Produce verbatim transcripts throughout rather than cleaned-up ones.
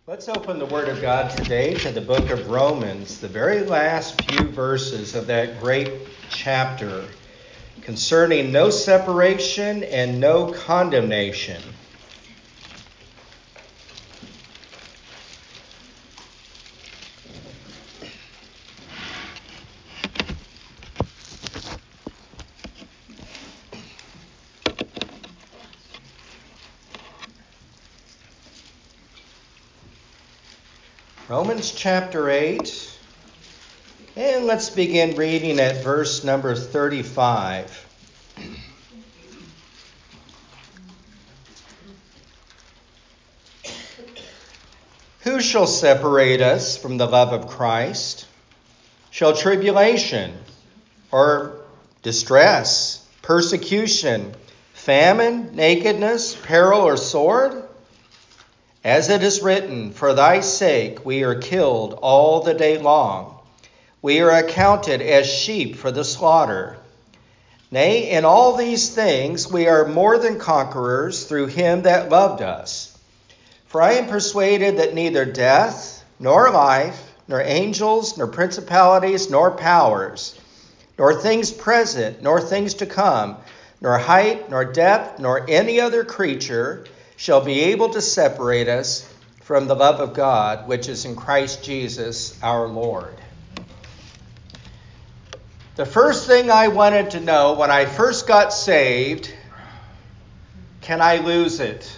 Let's open the Word of God today to the book of Romans, the very last few verses of that great chapter concerning no separation and no condemnation. Romans chapter eight, and let's begin reading at verse number thirty-five. Who shall separate us from the love of Christ? Shall tribulation, or distress, persecution, famine, nakedness, peril, or sword? As it is written, for thy sake we are killed all the day long. We are accounted as sheep for the slaughter. Nay, in all these things we are more than conquerors through him that loved us. For I am persuaded that neither death, nor life, nor angels, nor principalities, nor powers, nor things present, nor things to come, nor height, nor depth, nor any other creature shall be able to separate us from the love of God, which is in Christ Jesus our Lord. The first thing I wanted to know when I first got saved, can I lose it?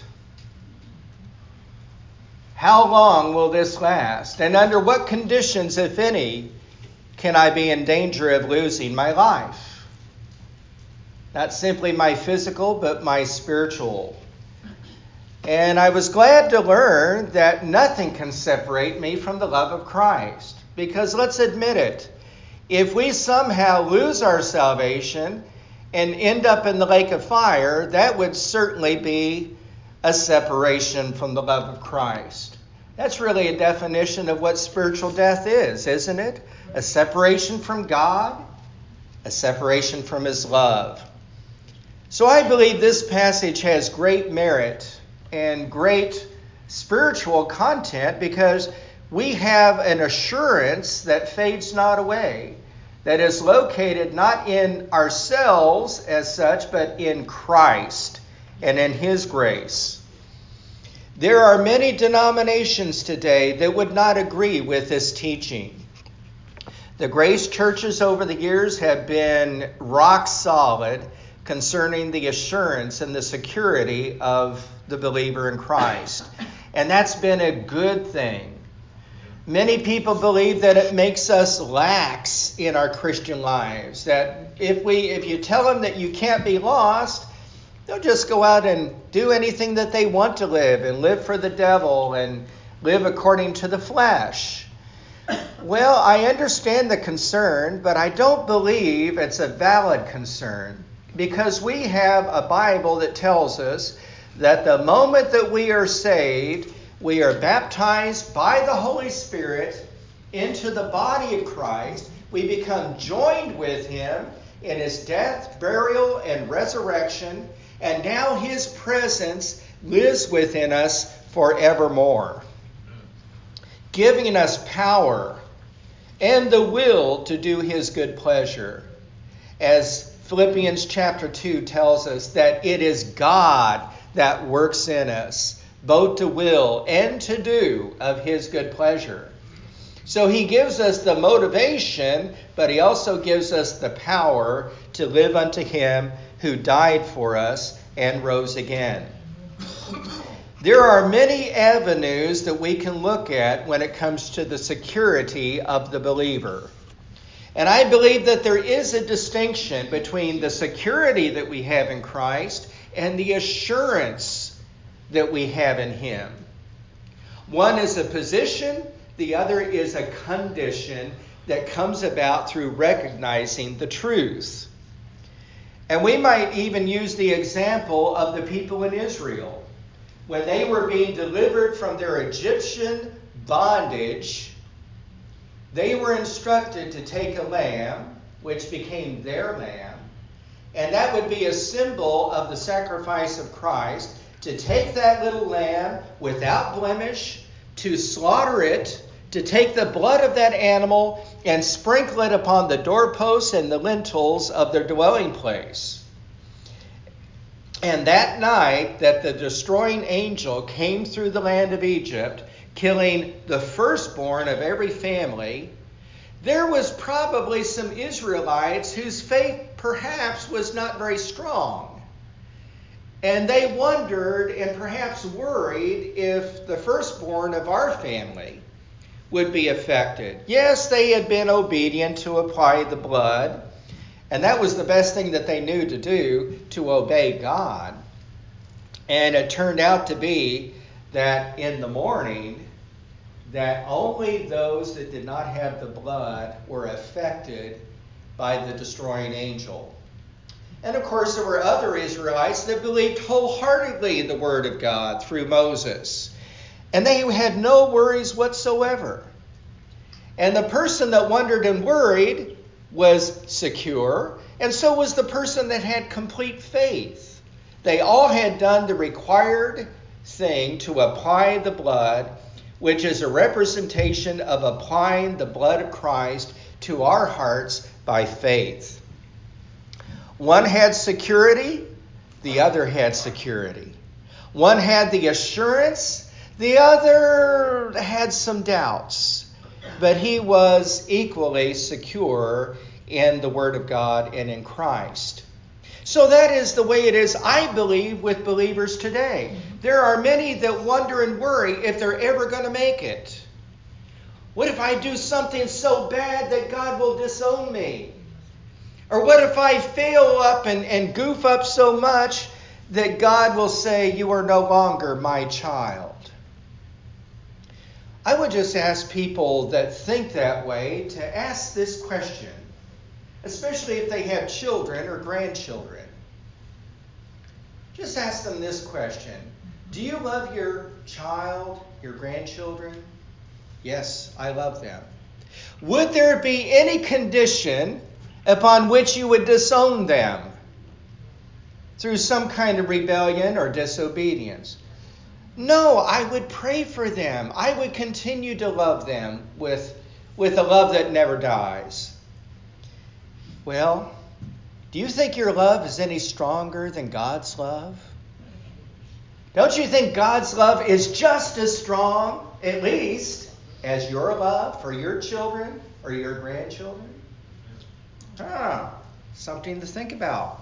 How long will this last? And under what conditions, if any, can I be in danger of losing my life? Not simply my physical, but my spiritual. And I was glad to learn that nothing can separate me from the love of Christ. Because let's admit it, if we somehow lose our salvation and end up in the lake of fire, that would certainly be a separation from the love of Christ. That's really a definition of what spiritual death is, isn't it? A separation from God, a separation from his love. So I believe this passage has great merit and great spiritual content because we have an assurance that fades not away, that is located not in ourselves as such, but in Christ and in his grace. There are many denominations today that would not agree with this teaching. The grace churches over the years have been rock solid concerning the assurance and the security of the believer in Christ. And that's been a good thing. Many people believe that it makes us lax in our Christian lives. That if we, if you tell them that you can't be lost, they'll just go out and do anything that they want to live and live for the devil and live according to the flesh. Well, I understand the concern, but I don't believe it's a valid concern. Because we have a Bible that tells us that the moment that we are saved, we are baptized by the Holy Spirit into the body of Christ. We become joined with him in his death, burial, and resurrection. And now his presence lives within us forevermore, giving us power and the will to do his good pleasure. As Philippians chapter two tells us that it is God that works in us, both to will and to do of his good pleasure. So he gives us the motivation, but he also gives us the power to live unto him who died for us and rose again. There are many avenues that we can look at when it comes to the security of the believer. And I believe that there is a distinction between the security that we have in Christ and the assurance that we have in him. One is a position, the other is a condition that comes about through recognizing the truth. And we might even use the example of the people in Israel. When they were being delivered from their Egyptian bondage, they were instructed to take a lamb, which became their lamb, and that would be a symbol of the sacrifice of Christ, to take that little lamb without blemish, to slaughter it, to take the blood of that animal and sprinkle it upon the doorposts and the lintels of their dwelling place. And that night that the destroying angel came through the land of Egypt, killing the firstborn of every family, there was probably some Israelites whose faith perhaps was not very strong. And they wondered and perhaps worried if the firstborn of our family would be affected. Yes, they had been obedient to apply the blood, and that was the best thing that they knew to do, to obey God. And it turned out to be that in the morning, that only those that did not have the blood were affected by the destroying angel. And of course, there were other Israelites that believed wholeheartedly the word of God through Moses. And they had no worries whatsoever. And the person that wondered and worried was secure, and so was the person that had complete faith. They all had done the required thing to apply the blood, which is a representation of applying the blood of Christ to our hearts by faith. One had security, the other had security. One had the assurance, the other had some doubts. But he was equally secure in the Word of God and in Christ. So that is the way it is, I believe, with believers today. There are many that wonder and worry if they're ever going to make it. What if I do something so bad that God will disown me? Or what if I fail up and, and goof up so much that God will say, you are no longer my child? I would just ask people that think that way to ask this question, especially if they have children or grandchildren. Just ask them this question. Do you love your child, your grandchildren? Yes, I love them. Would there be any condition upon which you would disown them through some kind of rebellion or disobedience? No, I would pray for them. I would continue to love them with, with a love that never dies. Well, do you think your love is any stronger than God's love? Don't you think God's love is just as strong, at least, as your love for your children or your grandchildren? Ah, something to think about.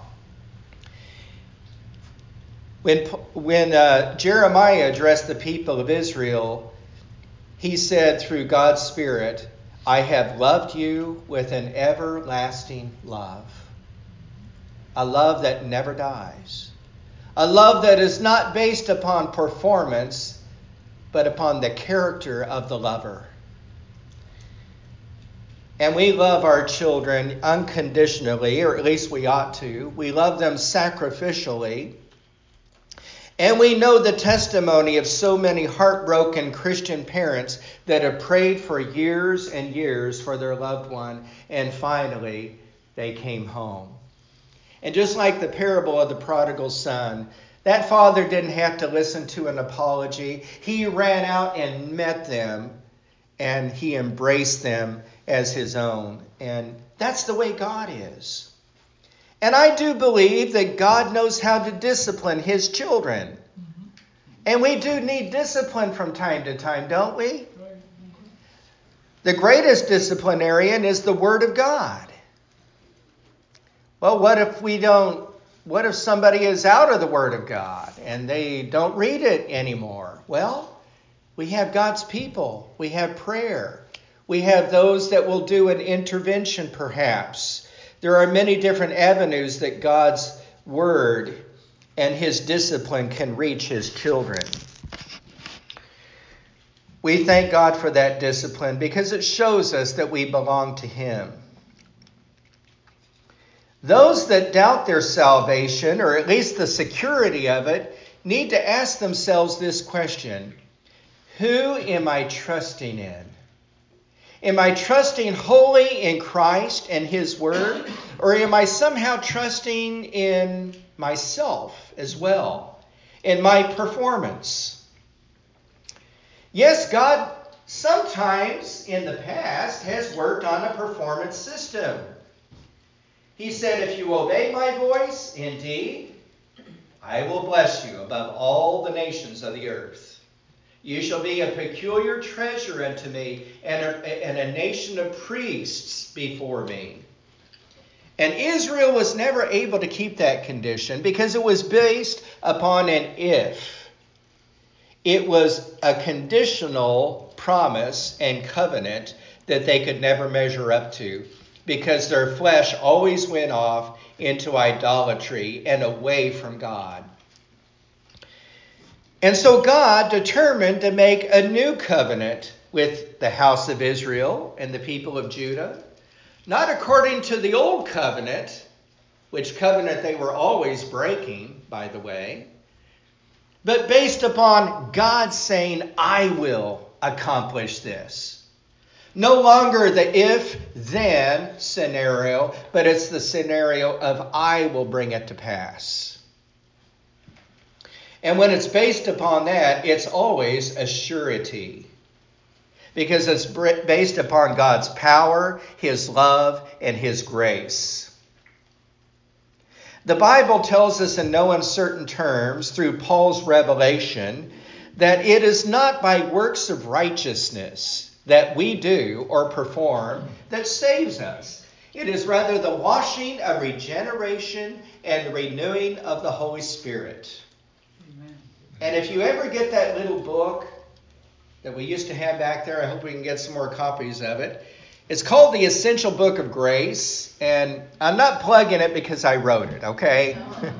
When, when uh, Jeremiah addressed the people of Israel, he said through God's Spirit, I have loved you with an everlasting love. A love that never dies. A love that is not based upon performance, but upon the character of the lover. And we love our children unconditionally, or at least we ought to. We love them sacrificially. And we know the testimony of so many heartbroken Christian parents that have prayed for years and years for their loved one, and finally they came home. And just like the parable of the prodigal son, that father didn't have to listen to an apology. He ran out and met them, and he embraced them as his own. And that's the way God is. And I do believe that God knows how to discipline his children. Mm-hmm. And we do need discipline from time to time, don't we? Right. The greatest disciplinarian is the Word of God. Well, what if we don't, what if somebody is out of the Word of God and they don't read it anymore? Well, we have God's people. We have prayer. We have those that will do an intervention perhaps. There are many different avenues that God's word and his discipline can reach his children. We thank God for that discipline because it shows us that we belong to him. Those that doubt their salvation, or at least the security of it, need to ask themselves this question: who am I trusting in? Am I trusting wholly in Christ and his word? Or am I somehow trusting in myself as well, in my performance? Yes, God sometimes in the past has worked on a performance system. He said, if you obey my voice, indeed, I will bless you above all the nations of the earth. You shall be a peculiar treasure unto me, and a, and a nation of priests before me. And Israel was never able to keep that condition because it was based upon an if. It was a conditional promise and covenant that they could never measure up to, because their flesh always went off into idolatry and away from God. And so God determined to make a new covenant with the house of Israel and the people of Judah, not according to the old covenant, which covenant they were always breaking, by the way, but based upon God saying, I will accomplish this. No longer the if-then scenario, but it's the scenario of I will bring it to pass. And when it's based upon that, it's always a surety, because it's based upon God's power, His love, and His grace. The Bible tells us in no uncertain terms, through Paul's revelation, that it is not by works of righteousness that we do or perform that saves us. It is rather the washing of regeneration and renewing of the Holy Spirit. Amen. And if you ever get that little book that we used to have back there, I hope we can get some more copies of it. It's called The Essential Book of Grace, and I'm not plugging it because I wrote it, okay?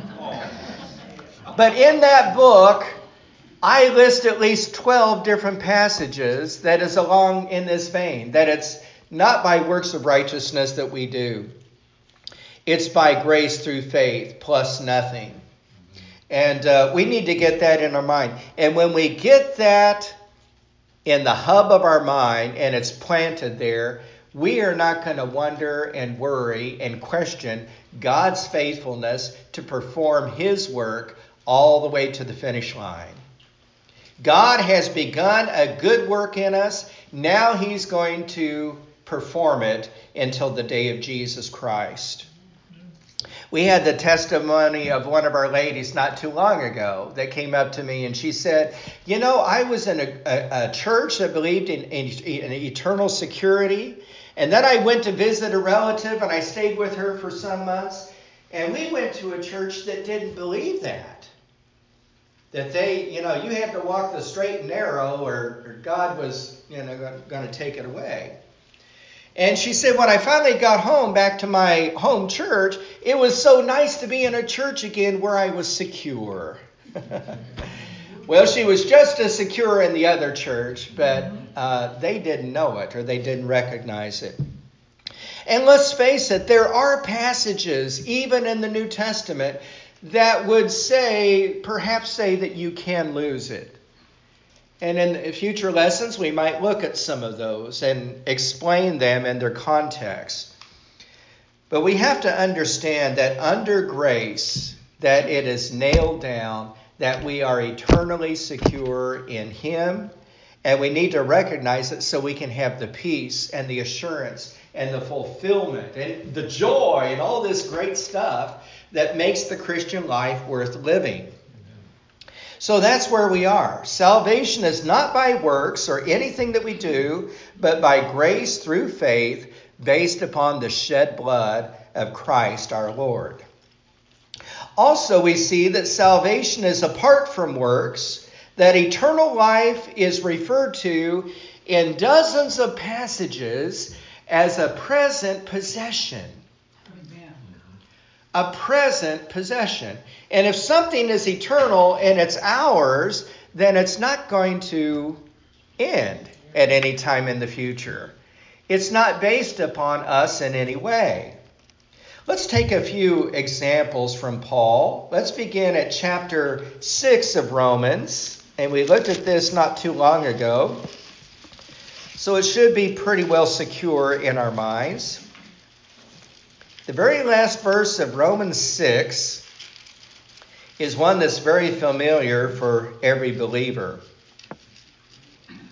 But in that book, I list at least twelve different passages that is along in this vein, that it's not by works of righteousness that we do. It's by grace through faith plus nothing. And uh, we need to get that in our mind. And when we get that in the hub of our mind and it's planted there, we are not going to wonder and worry and question God's faithfulness to perform His work all the way to the finish line. God has begun a good work in us. Now He's going to perform it until the day of Jesus Christ. We had the testimony of one of our ladies not too long ago that came up to me and she said, you know, I was in a, a, a church that believed in, in, in eternal security. And then I went to visit a relative and I stayed with her for some months. And we went to a church that didn't believe that. That they, you know, you had to walk the straight and narrow or, or God was, you know, going to take it away. And she said, when I finally got home, back to my home church, it was so nice to be in a church again where I was secure. Well, she was just as secure in the other church, but uh, they didn't know it or they didn't recognize it. And let's face it, there are passages, even in the New Testament, that would say, perhaps say that you can lose it. And in future lessons, we might look at some of those and explain them in their context. But we have to understand that under grace, that it is nailed down, that we are eternally secure in Him. And we need to recognize it so we can have the peace and the assurance and the fulfillment and the joy and all this great stuff that makes the Christian life worth living. So that's where we are. Salvation is not by works or anything that we do, but by grace through faith based upon the shed blood of Christ our Lord. Also, we see that salvation is apart from works, that eternal life is referred to in dozens of passages as a present possession. A present possession. And if something is eternal and it's ours, then it's not going to end at any time in the future. It's not based upon us in any way. Let's take a few examples from Paul. Let's begin at chapter six of Romans. And we looked at this not too long ago. So it should be pretty well secure in our minds. The very last verse of Romans six is one that's very familiar for every believer.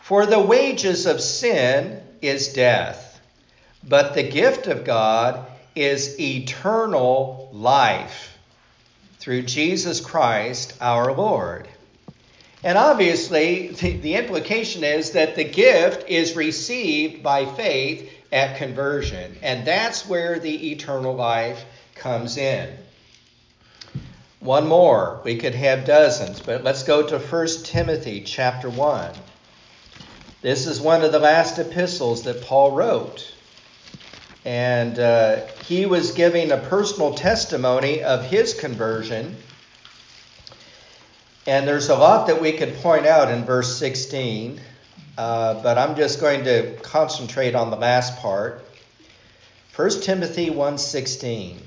For the wages of sin is death, but the gift of God is eternal life through Jesus Christ our Lord. And obviously, the, the implication is that the gift is received by faith at conversion. And that's where the eternal life comes in. One more. We could have dozens, but let's go to First Timothy chapter one. This is one of the last epistles that Paul wrote. And uh, he was giving a personal testimony of his conversion. And there's a lot that we could point out in verse sixteen, uh, but I'm just going to concentrate on the last part. First Timothy one sixteen.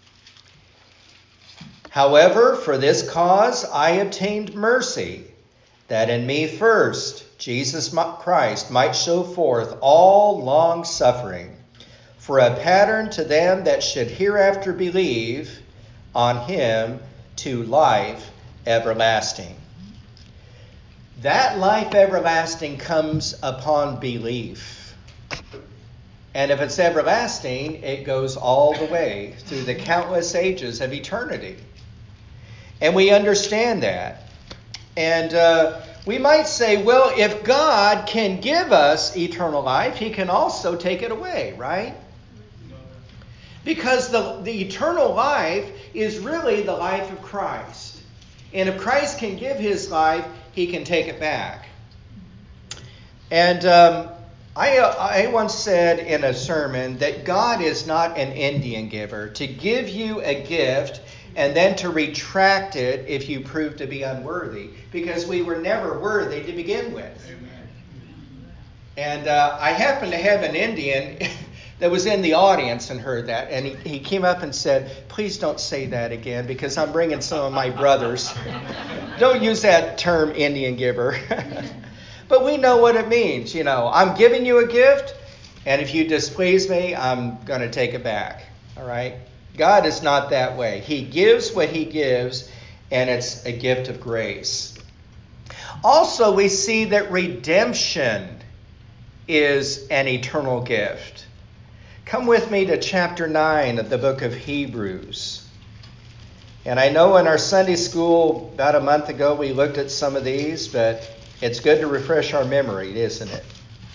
However, for this cause I obtained mercy, that in me first Jesus Christ might show forth all long suffering, for a pattern to them that should hereafter believe on him to life everlasting. That life everlasting comes upon belief. And if it's everlasting, it goes all the way through the countless ages of eternity. And we understand that. And uh, we might say, well, if God can give us eternal life, he can also take it away, right? Because the, the eternal life is really the life of Christ. And if Christ can give his life, he can take it back. And um, I, uh, I once said in a sermon that God is not an Indian giver, to give you a gift and then to retract it if you prove to be unworthy, because we were never worthy to begin with. Amen. And uh, I happened to have an Indian that was in the audience and heard that, and he, he came up and said, please don't say that again, because I'm bringing some of my brothers. Don't use that term, Indian giver. But we know what it means. You know, I'm giving you a gift, and if you displease me, I'm going to take it back. All right? God is not that way. He gives what he gives, and it's a gift of grace. Also, we see that redemption is an eternal gift. Come with me to chapter nine of the book of Hebrews. And I know in our Sunday school about a month ago we looked at some of these, but it's good to refresh our memory, isn't it?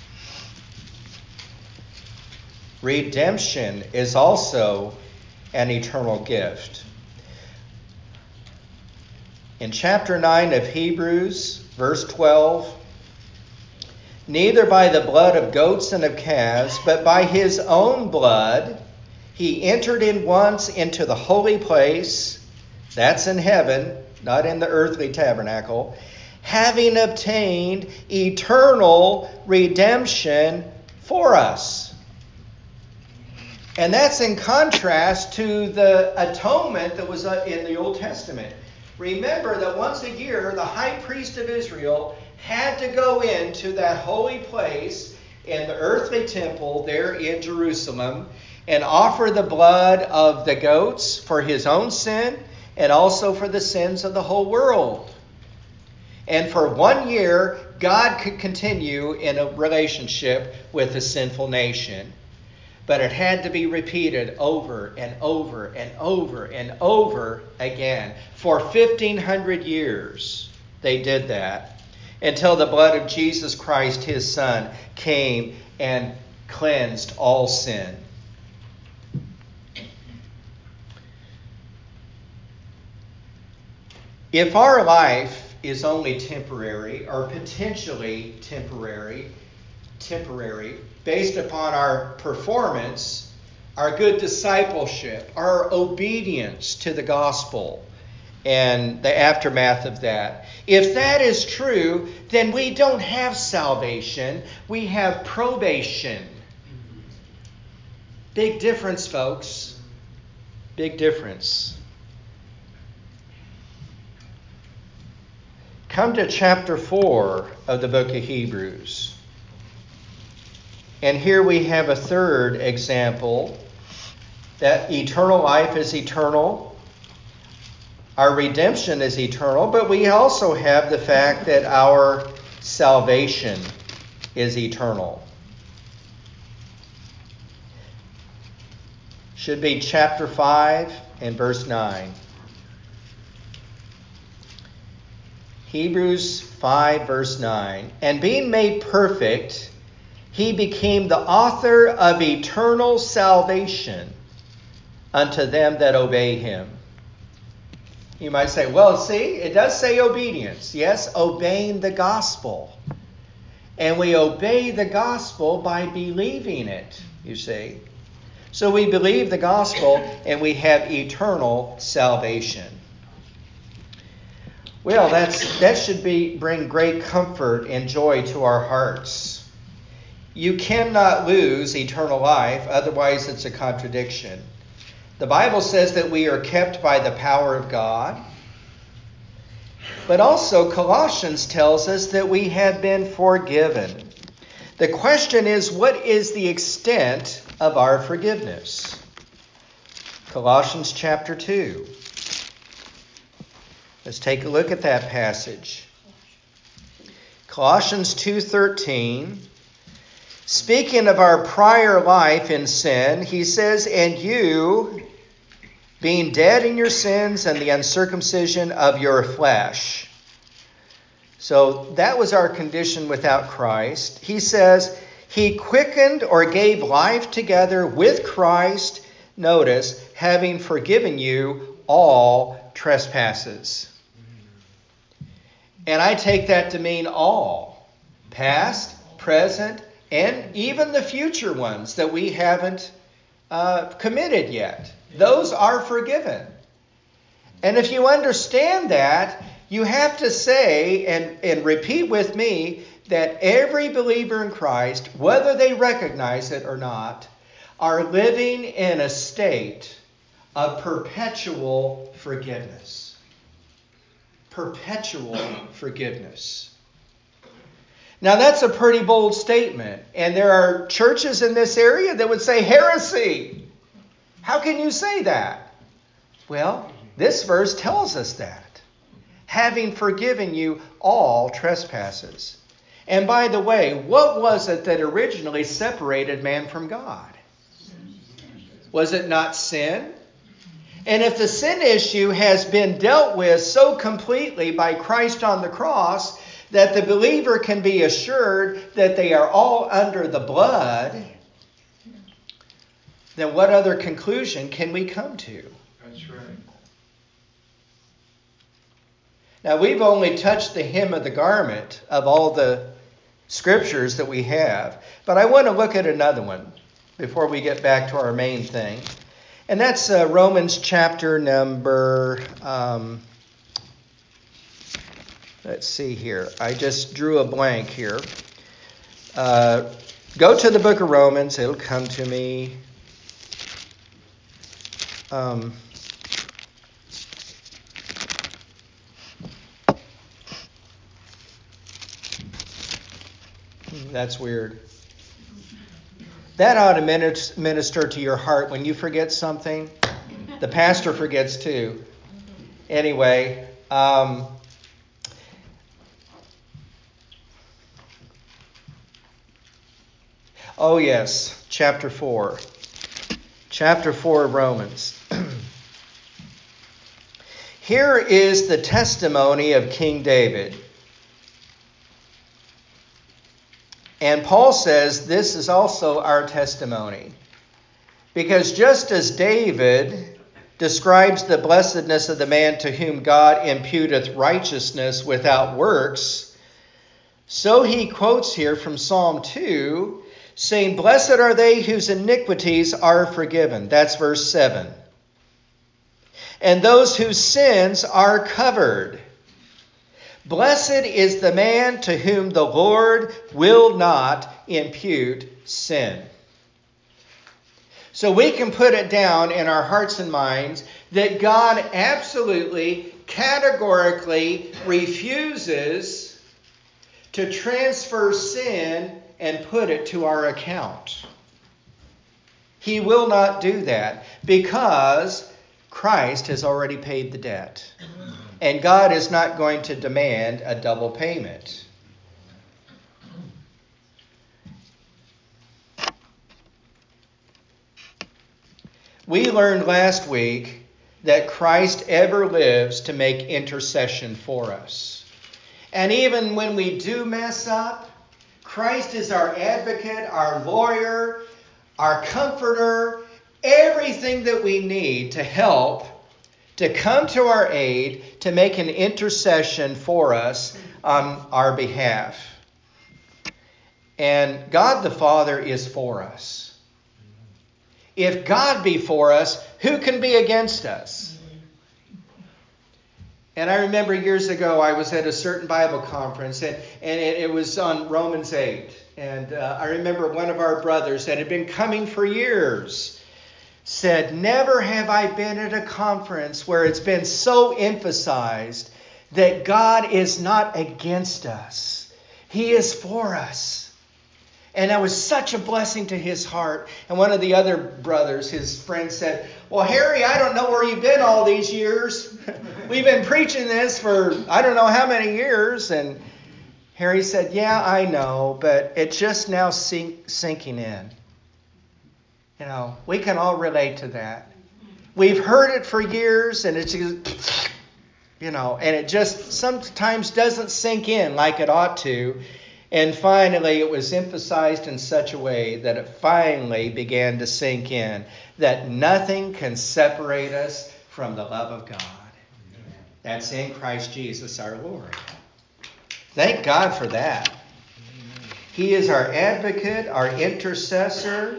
Redemption is also an eternal gift. In chapter nine of Hebrews, verse twelve, neither by the blood of goats and of calves, but by his own blood, he entered in once into the holy place, that's in heaven, not in the earthly tabernacle, having obtained eternal redemption for us. And that's in contrast to the atonement that was in the Old Testament. Remember that once a year, the high priest of Israel had to go into that holy place in the earthly temple there in Jerusalem and offer the blood of the goats for his own sin and also for the sins of the whole world. And for one year, God could continue in a relationship with a sinful nation. But it had to be repeated over and over and over and over again. For fifteen hundred years, they did that. Until the blood of Jesus Christ, his Son, came and cleansed all sin. If our life is only temporary, or potentially temporary, temporary, based upon our performance, our good discipleship, our obedience to the gospel, and the aftermath of that. If that is true, then we don't have salvation. We have probation. Big difference, folks. Big difference. Come to chapter four of the book of Hebrews. And here we have a third example that eternal life is eternal. Our redemption is eternal, but we also have the fact that our salvation is eternal. Should be chapter five and verse nine. Hebrews five, verse nine. And being made perfect, he became the author of eternal salvation unto them that obey him. You might say, well, see, it does say obedience. Yes, obeying the gospel. And we obey the gospel by believing it, you see. So we believe the gospel and we have eternal salvation. Well, that's that should be bring great comfort and joy to our hearts. You cannot lose eternal life, otherwise it's a contradiction. The Bible says that we are kept by the power of God. But also Colossians tells us that we have been forgiven. The question is, what is the extent of our forgiveness? Colossians chapter two. Let's take a look at that passage. Colossians two thirteen. Speaking of our prior life in sin, he says, and you, being dead in your sins and the uncircumcision of your flesh. So that was our condition without Christ. He says, he quickened or gave life together with Christ, notice, having forgiven you all trespasses. And I take that to mean all, past, present, and even the future ones that we haven't uh, committed yet. Those are forgiven. And if you understand that, you have to say and, and repeat with me that every believer in Christ, whether they recognize it or not, are living in a state of perpetual forgiveness. Perpetual forgiveness. Now that's a pretty bold statement. And there are churches in this area that would say heresy. How can you say that? Well, this verse tells us that. Having forgiven you all trespasses. And by the way, what was it that originally separated man from God? Was it not sin? And if the sin issue has been dealt with so completely by Christ on the cross that the believer can be assured that they are all under the blood, then what other conclusion can we come to? That's right. Now, we've only touched the hem of the garment of all the scriptures that we have. But I want to look at another one before we get back to our main thing. And that's uh, Romans chapter number... Um, let's see here. I just drew a blank here. Uh, go to the book of Romans. It'll come to me. Um... That's weird. That ought to minister to your heart when you forget something. The pastor forgets too. Anyway, um, oh yes, chapter four. Chapter four of Romans. Here is the testimony of King David. And Paul says this is also our testimony. Because just as David describes the blessedness of the man to whom God imputeth righteousness without works, so he quotes here from Psalm two, saying, blessed are they whose iniquities are forgiven. That's verse seven. And those whose sins are covered. Blessed is the man to whom the Lord will not impute sin. So we can put it down in our hearts and minds that God absolutely, categorically refuses to transfer sin and put it to our account. He will not do that because Christ has already paid the debt. And God is not going to demand a double payment. We learned last week that Christ ever lives to make intercession for us. And even when we do mess up, Christ is our advocate, our lawyer, our comforter, everything that we need to help, to come to our aid, to make an intercession for us on our behalf. And God the Father is for us. If God be for us, who can be against us? And I remember years ago I was at a certain Bible conference, and, and it, it was on Romans eight. And uh, I remember one of our brothers that had been coming for years said, "Never have I been at a conference where it's been so emphasized that God is not against us. He is for us." And that was such a blessing to his heart. And one of the other brothers, his friend, said, "Well, Harry, I don't know where you've been all these years. We've been preaching this for I don't know how many years." And Harry said, "Yeah, I know, but it's just now sink, sinking in." You know, we can all relate to that. We've heard it for years, and it's just, you know, and it just sometimes doesn't sink in like it ought to. And finally, it was emphasized in such a way that it finally began to sink in that nothing can separate us from the love of God. That's in Christ Jesus our Lord. Thank God for that. He is our advocate, our intercessor.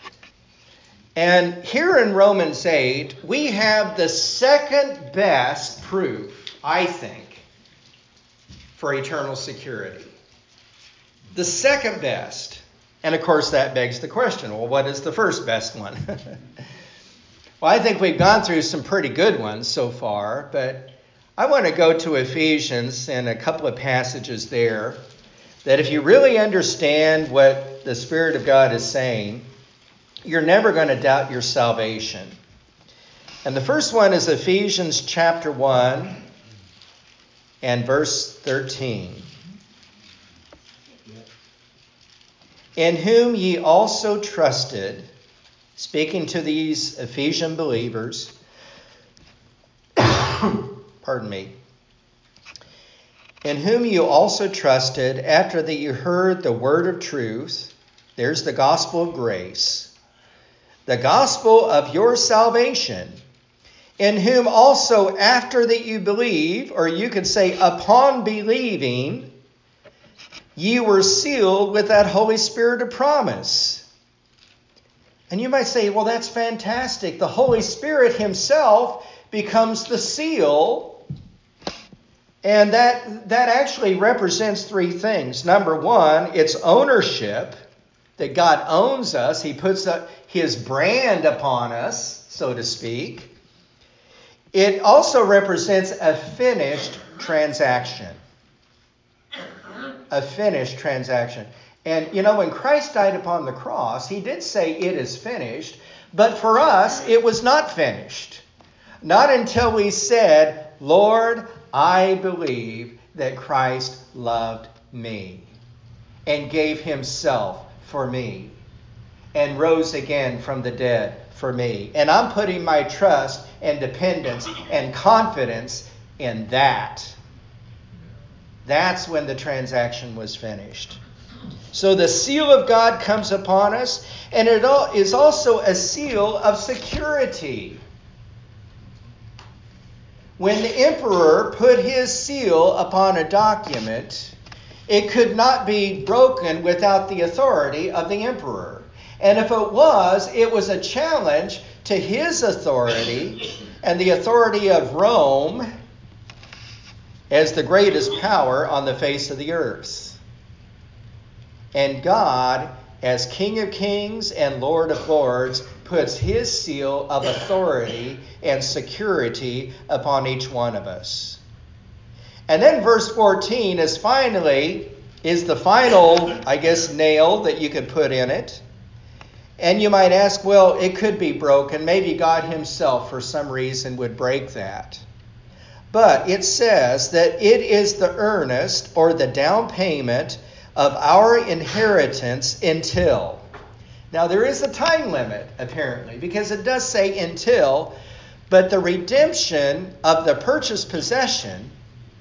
And here in Romans eight, we have the second best proof, I think, for eternal security. The second best. And of course that begs the question, well, what is the first best one? Well, I think we've gone through some pretty good ones so far, but I want to go to Ephesians and a couple of passages there that if you really understand what the Spirit of God is saying, you're never going to doubt your salvation. And the first one is Ephesians chapter one and verse thirteen. "In whom ye also trusted," speaking to these Ephesian believers, pardon me, "in whom you also trusted after that you heard the word of truth," there's the gospel of grace, "the gospel of your salvation, in whom also after that you believe," or you could say upon believing, "ye were sealed with that Holy Spirit of promise." And you might say, well, that's fantastic. The Holy Spirit himself becomes the seal. And that, that actually represents three things. Number one, it's ownership, that God owns us. He puts a, his brand upon us, so to speak. It also represents a finished transaction. A finished transaction. And, you know, when Christ died upon the cross, he did say it is finished. But for us, it was not finished. Not until we said, "Lord, I believe that Christ loved me and gave himself for me and rose again from the dead for me. And I'm putting my trust and dependence and confidence in that." That's when the transaction was finished. So the seal of God comes upon us, and it is also a seal of security. When the emperor put his seal upon a document, it could not be broken without the authority of the emperor. And if it was, it was a challenge to his authority and the authority of Rome as the greatest power on the face of the earth. And God, as King of Kings and Lord of Lords, puts his seal of authority and security upon each one of us. And then verse fourteen is finally, is the final, I guess, nail that you could put in it. And you might ask, well, it could be broken. Maybe God himself, for some reason, would break that. But it says that it is the earnest or the down payment of our inheritance until. Now, there is a time limit, apparently, because it does say until, but the redemption of the purchased possession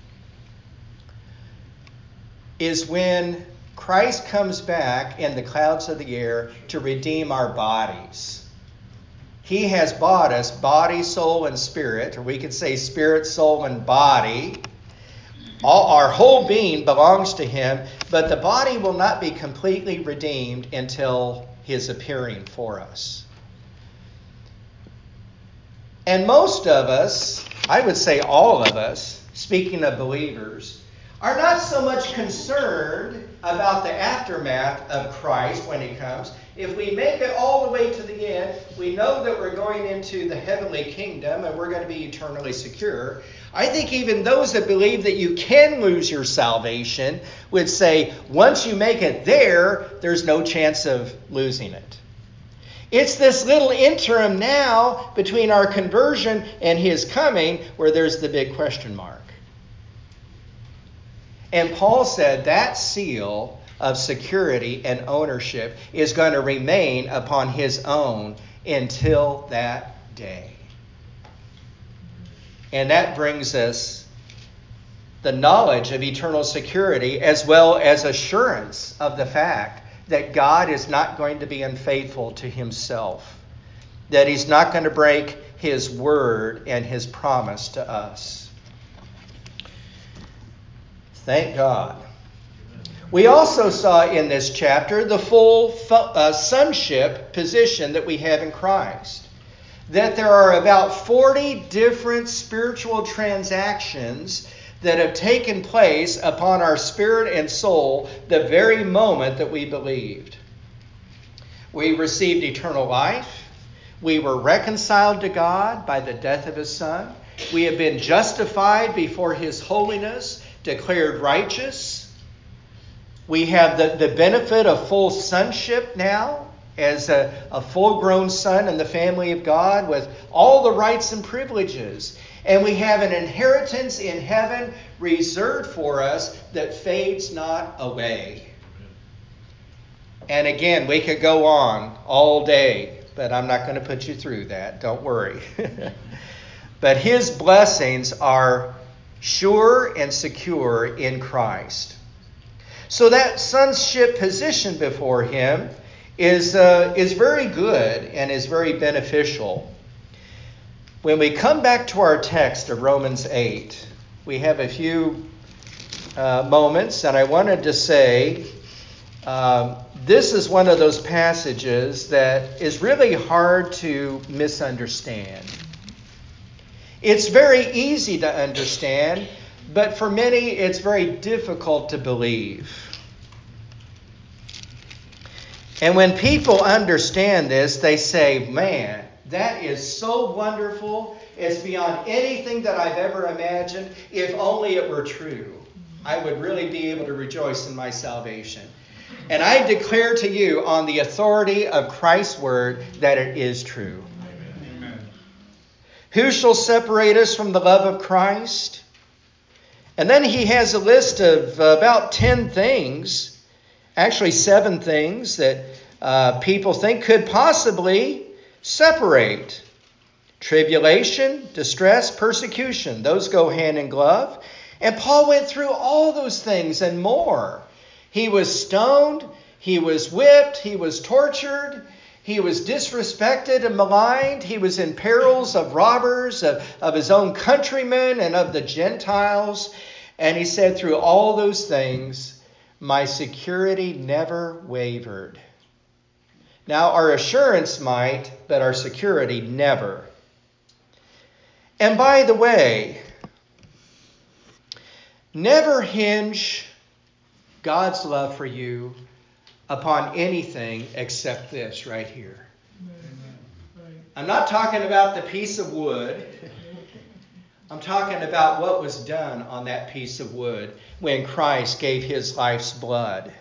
is when Christ comes back in the clouds of the air to redeem our bodies. He has bought us body, soul, and spirit, or we could say spirit, soul, and body. All, our whole being belongs to him, but the body will not be completely redeemed until his appearing for us. And most of us, I would say all of us, speaking of believers, are not so much concerned about the aftermath of Christ when he comes. If we make it all the way to the end, we know that we're going into the heavenly kingdom and we're going to be eternally secure. I think even those that believe that you can lose your salvation would say, once you make it there, there's no chance of losing it. It's this little interim now between our conversion and his coming where there's the big question mark. And Paul said that seal of security and ownership is going to remain upon his own until that day. And that brings us the knowledge of eternal security as well as assurance of the fact that God is not going to be unfaithful to himself, that he's not going to break his word and his promise to us. Thank God. We also saw in this chapter the full uh, sonship position that we have in Christ. That there are about forty different spiritual transactions that have taken place upon our spirit and soul the very moment that we believed. We received eternal life. We were reconciled to God by the death of his Son. We have been justified before his holiness, declared righteous. We have the, the benefit of full sonship now as a, a full-grown son in the family of God with all the rights and privileges. And we have an inheritance in heaven reserved for us that fades not away. And again, we could go on all day, but I'm not going to put you through that. Don't worry. But his blessings are sure and secure in Christ. So that sonship position before him is uh, is very good and is very beneficial. When we come back to our text of Romans eight, we have a few uh, moments, and I wanted to say um, this is one of those passages that is really hard to misunderstand. It's very easy to understand, but for many it's very difficult to believe. And when people understand this, they say, man, that is so wonderful. It's beyond anything that I've ever imagined. If only it were true, I would really be able to rejoice in my salvation. And I declare to you on the authority of Christ's word that it is true. Amen. Who shall separate us from the love of Christ? And then he has a list of about ten things, actually seven things that uh, people think could possibly separate. Tribulation, distress, persecution. Those go hand in glove. And Paul went through all those things and more. He was stoned. He was whipped. He was tortured. He was disrespected and maligned. He was in perils of robbers, of, of his own countrymen and of the Gentiles. And he said, through all those things, my security never wavered. Now, our assurance might, but our security never. And by the way, never hinge God's love for you upon anything except this right here. I'm not talking about the piece of wood. I'm talking about what was done on that piece of wood when Christ gave his life's blood.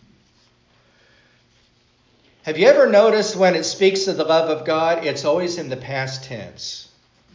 Have you ever noticed when it speaks of the love of God, it's always in the past tense?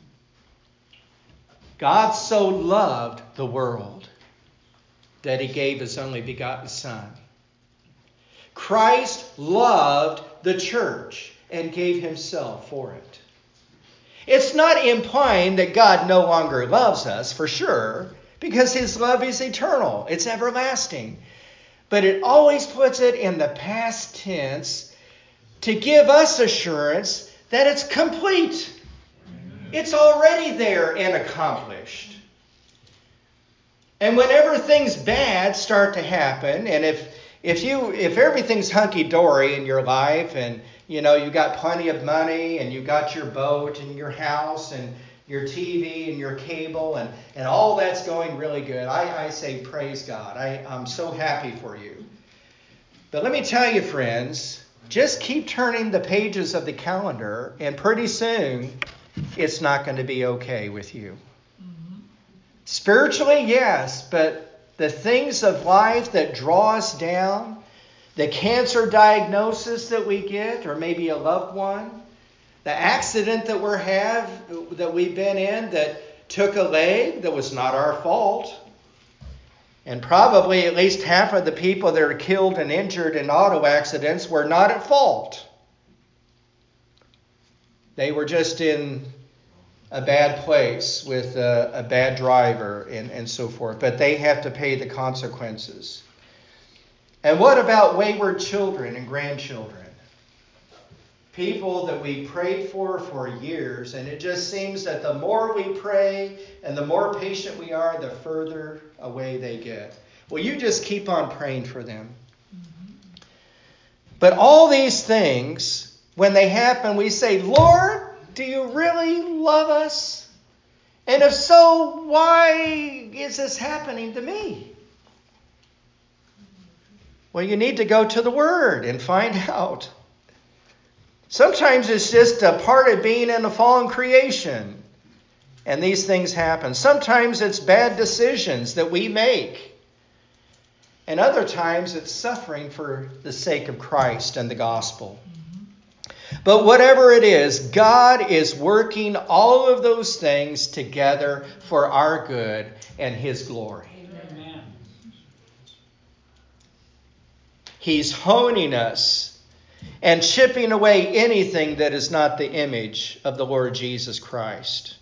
God so loved the world that he gave his only begotten Son. Christ loved the church and gave himself for it. It's not implying that God no longer loves us, for sure, because his love is eternal. It's everlasting. But it always puts it in the past tense to give us assurance that it's complete. It's already there and accomplished. And whenever things bad start to happen, and if if you if everything's hunky-dory in your life, and you know you got plenty of money, and you got your boat and your house and your T V and your cable, and, and all that's going really good, I, I say praise God. I, I'm so happy for you. But let me tell you, friends, just keep turning the pages of the calendar, and pretty soon it's not going to be okay with you. Mm-hmm. Spiritually, yes, but the things of life that draw us down, the cancer diagnosis that we get, or maybe a loved one, the accident that we have that we've been in that took a leg that was not our fault, and probably at least half of the people that are killed and injured in auto accidents were not at fault. They were just in a bad place with a, a bad driver and, and so forth. But they have to pay the consequences. And what about wayward children and grandchildren? People that we prayed for for years, and it just seems that the more we pray and the more patient we are, the further away they get. Well, you just keep on praying for them. Mm-hmm. But all these things, when they happen, we say, Lord, do you really love us? And if so, why is this happening to me? Well, you need to go to the Word and find out. Sometimes it's just a part of being in a fallen creation, and these things happen. Sometimes it's bad decisions that we make, and other times it's suffering for the sake of Christ and the gospel. Mm-hmm. But whatever it is, God is working all of those things together for our good and his glory. Amen. He's honing us and chipping away anything that is not the image of the Lord Jesus Christ.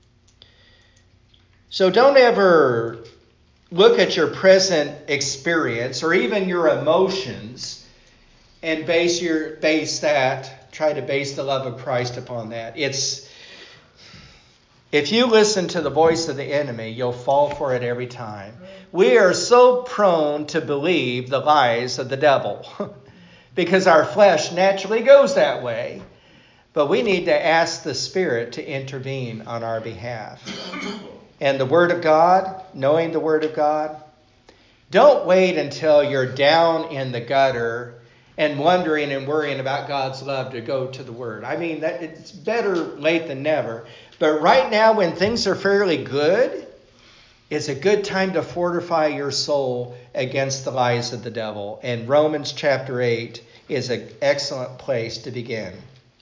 So don't ever look at your present experience or even your emotions and base your base that, try to base the love of Christ upon that. It's if you listen to the voice of the enemy, you'll fall for it every time. We are so prone to believe the lies of the devil. Because our flesh naturally goes that way. But we need to ask the Spirit to intervene on our behalf. And the Word of God, knowing the Word of God, don't wait until you're down in the gutter and wondering and worrying about God's love to go to the Word. I mean, that it's better late than never. But right now, when things are fairly good, it's a good time to fortify your soul against the lies of the devil. And Romans chapter eight is an excellent place to begin.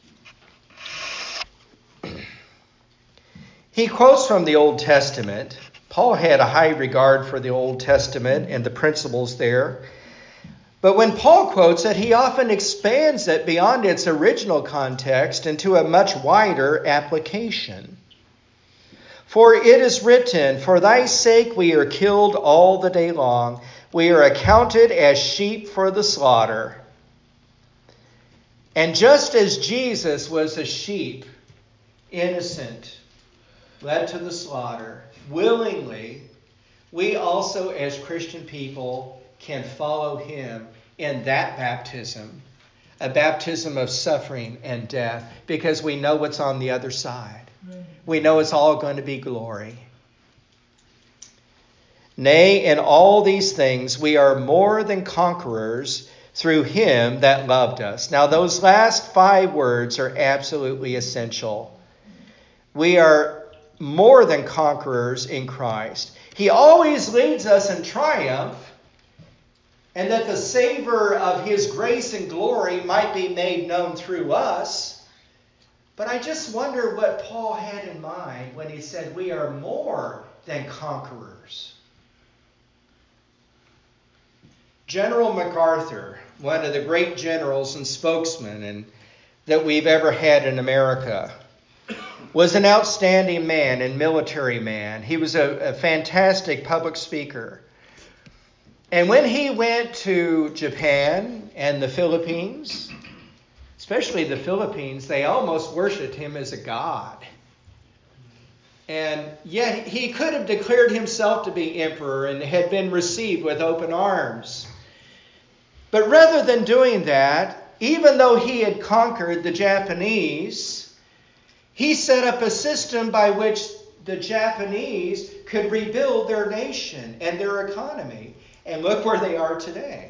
He quotes from the Old Testament. Paul had a high regard for the Old Testament and the principles there. But when Paul quotes it, he often expands it beyond its original context into a much wider application. For it is written, for thy sake we are killed all the day long. We are accounted as sheep for the slaughter. And just as Jesus was a sheep, innocent, led to the slaughter, willingly, we also as Christian people can follow him in that baptism, a baptism of suffering and death, because we know what's on the other side. We know it's all going to be glory. Nay, in all these things we are more than conquerors through him that loved us. Now, those last five words are absolutely essential. We are more than conquerors in Christ. He always leads us in triumph, and that the savor of his grace and glory might be made known through us. But I just wonder what Paul had in mind when he said we are more than conquerors. General MacArthur, one of the great generals and spokesmen and, that we've ever had in America, was an outstanding man and military man. He was a, a fantastic public speaker. And when he went to Japan and the Philippines, especially the Philippines, they almost worshipped him as a god. And yet he could have declared himself to be emperor and had been received with open arms. But rather than doing that, even though he had conquered the Japanese, he set up a system by which the Japanese could rebuild their nation and their economy. And look where they are today.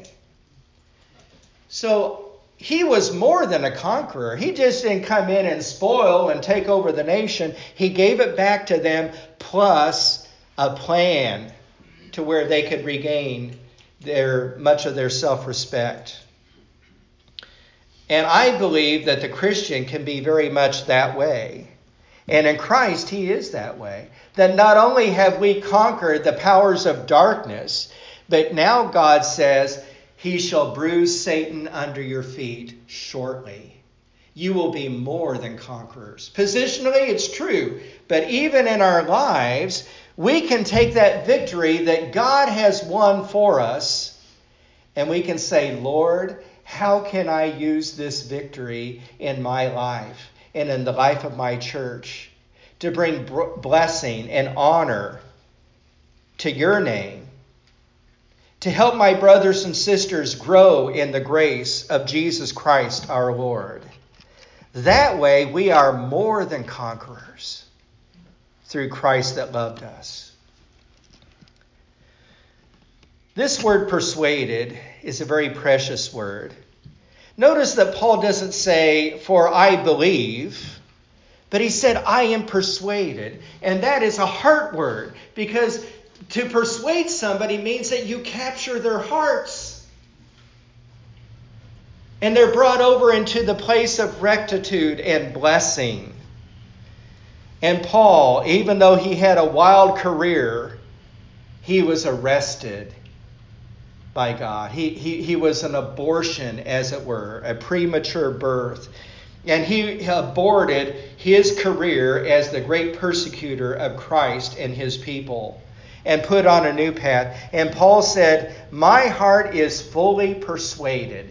So he was more than a conqueror. He just didn't come in and spoil and take over the nation. He gave it back to them plus a plan to where they could regain their much of their self-respect. And I believe that the Christian can be very much that way. And in Christ, he is that way. That not only have we conquered the powers of darkness, but now God says, he shall bruise Satan under your feet shortly. You will be more than conquerors. Positionally, it's true. But even in our lives, we can take that victory that God has won for us, and we can say, Lord, how can I use this victory in my life and in the life of my church to bring blessing and honor to your name? To help my brothers and sisters grow in the grace of Jesus Christ our Lord. That way we are more than conquerors through Christ that loved us. This word persuaded is a very precious word. Notice that Paul doesn't say, for I believe, but he said, I am persuaded. And that is a heart word, because to persuade somebody means that you capture their hearts. And they're brought over into the place of rectitude and blessing. And Paul, even though he had a wild career, he was arrested by God. He, he, he was an abortion, as it were, a premature birth. And he aborted his career as the great persecutor of Christ and his people, and put on a new path. And Paul said, my heart is fully persuaded.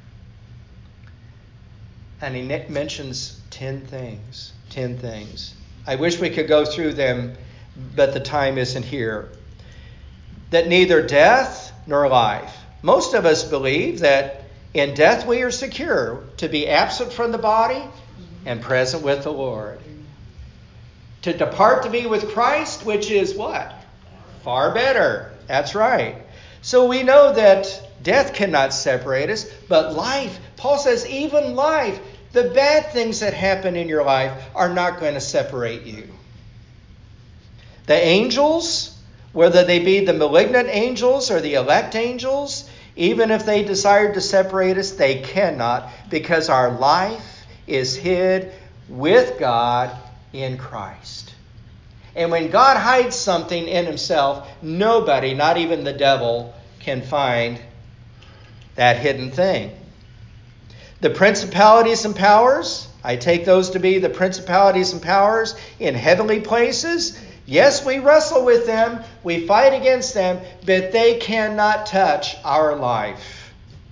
And he mentions ten things. Ten things. I wish we could go through them, but the time isn't here. That neither death nor life. Most of us believe that in death we are secure, to be absent from the body and present with the Lord. To depart to be with Christ, which is what? Far better. That's right. So we know that death cannot separate us, but life, Paul says, even life, the bad things that happen in your life are not going to separate you. The angels, whether they be the malignant angels or the elect angels, even if they desired to separate us, they cannot, because our life is hid with God in Christ. And when God hides something in himself, nobody, not even the devil, can find that hidden thing. The principalities and powers, I take those to be the principalities and powers in heavenly places. Yes, we wrestle with them, we fight against them, but they cannot touch our life.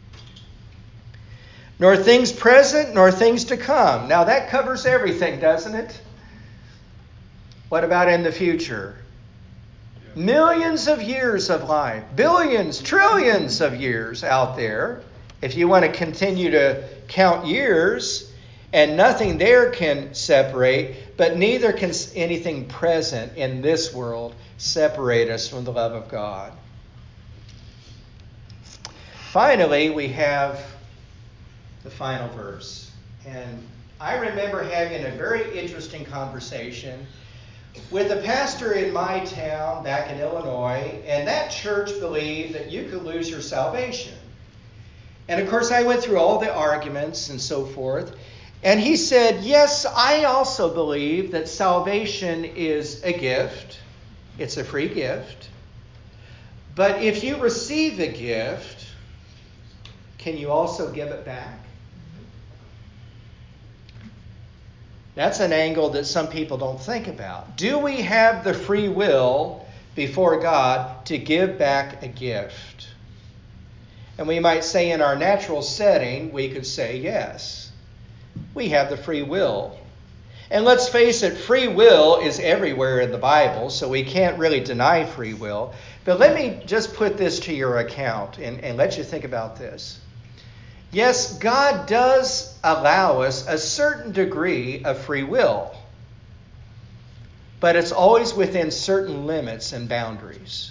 Nor things present, nor things to come. Now that covers everything, doesn't it? What about in the future? Yeah. Millions of years of life, billions, trillions of years out there. If you want to continue to count years, and nothing there can separate, but neither can anything present in this world separate us from the love of God. Finally, we have the final verse. And I remember having a very interesting conversation with a pastor in my town back in Illinois, and that church believed that you could lose your salvation. And of course, I went through all the arguments and so forth. And he said, yes, I also believe that salvation is a gift. It's a free gift. But if you receive a gift, can you also give it back? That's an angle that some people don't think about. Do we have the free will before God to give back a gift? And we might say in our natural setting, we could say yes. We have the free will. And let's face it, free will is everywhere in the Bible, so we can't really deny free will. But let me just put this to your account and, and let you think about this. Yes, God does allow us a certain degree of free will, but it's always within certain limits and boundaries.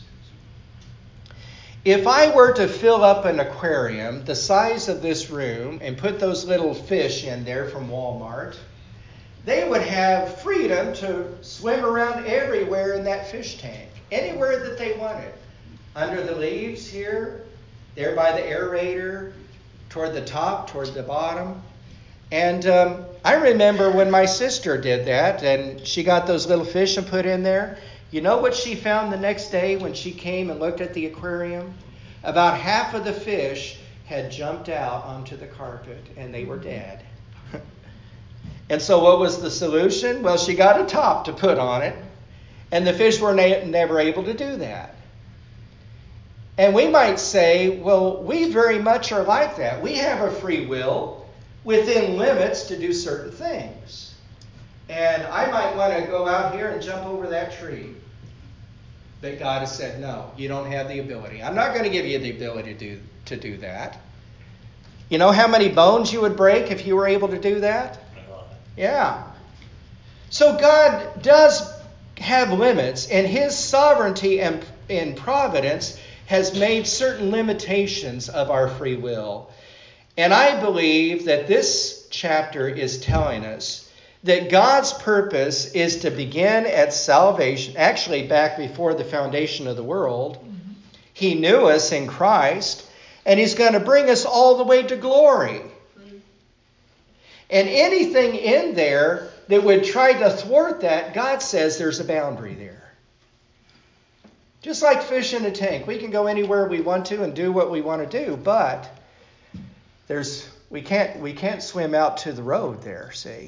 If I were to fill up an aquarium the size of this room and put those little fish in there from Walmart, they would have freedom to swim around everywhere in that fish tank, anywhere that they wanted. Under the leaves here, there by the aerator, toward the top, toward the bottom. And um, I remember when my sister did that, and she got those little fish and put in there. You know what she found the next day when she came and looked at the aquarium? About half of the fish had jumped out onto the carpet, and they were dead. And so what was the solution? Well, she got a top to put on it, and the fish were na- never able to do that. And we might say, well, we very much are like that. We have a free will within limits to do certain things. And I might want to go out here and jump over that tree. But God has said, no, you don't have the ability. I'm not going to give you the ability to do, to do that. You know how many bones you would break if you were able to do that? Yeah. So God does have limits, and his sovereignty and, and providence has made certain limitations of our free will. And I believe that this chapter is telling us that God's purpose is to begin at salvation, actually back before the foundation of the world. Mm-hmm. He knew us in Christ, and he's going to bring us all the way to glory. Mm-hmm. And anything in there that would try to thwart that, God says there's a boundary there. Just like fish in a tank, we can go anywhere we want to and do what we want to do, but there's we can't we can't swim out to the road there, see?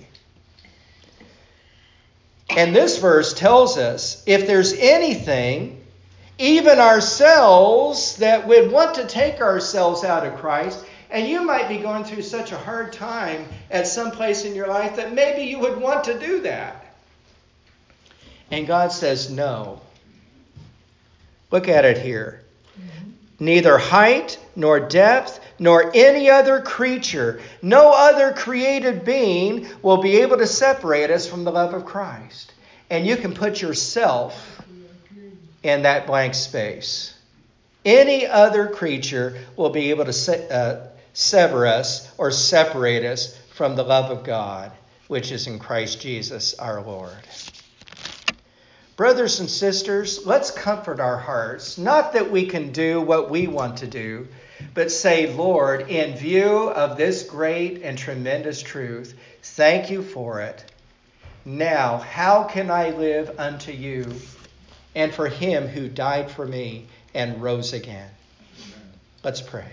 And this verse tells us if there's anything, even ourselves, that would want to take ourselves out of Christ, and you might be going through such a hard time at some place in your life that maybe you would want to do that. And God says no. Look at it here. Mm-hmm. Neither height nor depth nor any other creature, no other created being will be able to separate us from the love of Christ. And you can put yourself in that blank space. Any other creature will be able to se- uh, sever us or separate us from the love of God, which is in Christ Jesus our Lord. Brothers and sisters, let's comfort our hearts. Not that we can do what we want to do, but say, Lord, in view of this great and tremendous truth, thank you for it. Now, how can I live unto you and for him who died for me and rose again? Amen. Let's pray.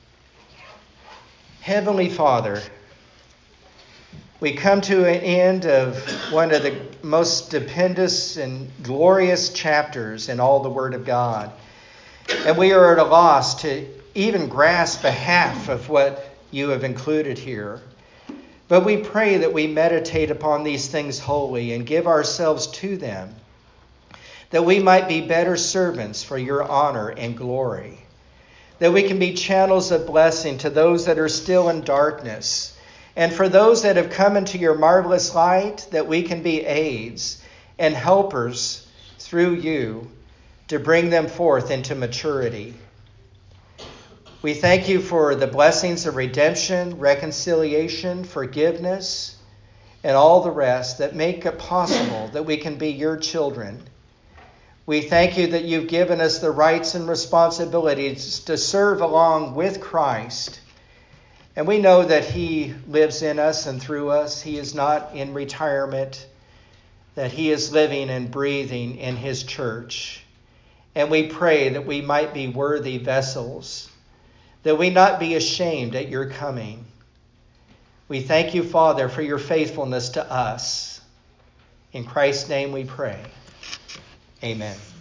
Heavenly Father, we come to an end of one of the most stupendous and glorious chapters in all the Word of God. And we are at a loss to even grasp a half of what you have included here. But we pray that we meditate upon these things wholly and give ourselves to them, that we might be better servants for your honor and glory, that we can be channels of blessing to those that are still in darkness, and for those that have come into your marvelous light, that we can be aids and helpers through you to bring them forth into maturity. We thank you for the blessings of redemption, reconciliation, forgiveness, and all the rest that make it possible that we can be your children. We thank you that you've given us the rights and responsibilities to serve along with Christ. And we know that he lives in us and through us. He is not in retirement, that he is living and breathing in his church. And we pray that we might be worthy vessels, that we not be ashamed at your coming. We thank you, Father, for your faithfulness to us. In Christ's name we pray. Amen.